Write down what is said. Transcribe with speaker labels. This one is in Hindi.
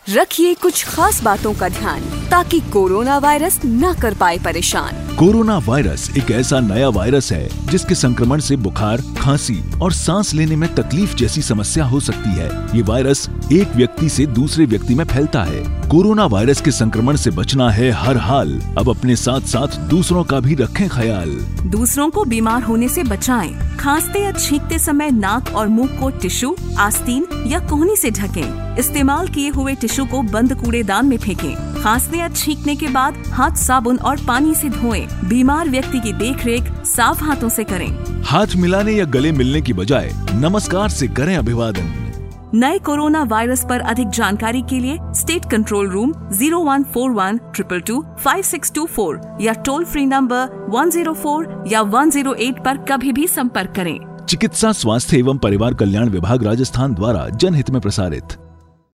Speaker 1: रखिए कुछ खास बातों का ध्यान ताकि कोरोना वायरस न कर पाए परेशान।
Speaker 2: कोरोना वायरस एक ऐसा नया वायरस है जिसके संक्रमण से बुखार, खांसी और सांस लेने में तकलीफ जैसी समस्या हो सकती है। ये वायरस एक व्यक्ति से दूसरे व्यक्ति में फैलता है। कोरोना वायरस के संक्रमण से बचना है हर हाल। अब अपने साथ साथ दूसरों का भी रखें ख्याल।
Speaker 3: दूसरों को बीमार होने से बचाएं। खांसते या छींकते समय नाक और मुंह को टिश्यू, आस्तीन या कोहनी से ढकें। इस्तेमाल किए हुए टिश्यू को बंद कूड़ेदान में फेंकें। खांसने या छींकने के बाद हाथ साबुन और पानी से धोएं। बीमार व्यक्ति की देखरेख साफ हाथों से करें।
Speaker 2: हाथ मिलाने या गले मिलने की बजाय नमस्कार से करें अभिवादन।
Speaker 3: नए कोरोना वायरस पर अधिक जानकारी के लिए स्टेट कंट्रोल रूम 0141 222 5624 या टोल फ्री नंबर 104 या 108 पर कभी भी संपर्क करें।
Speaker 2: चिकित्सा, स्वास्थ्य एवं परिवार कल्याण विभाग, राजस्थान द्वारा जनहित में प्रसारित।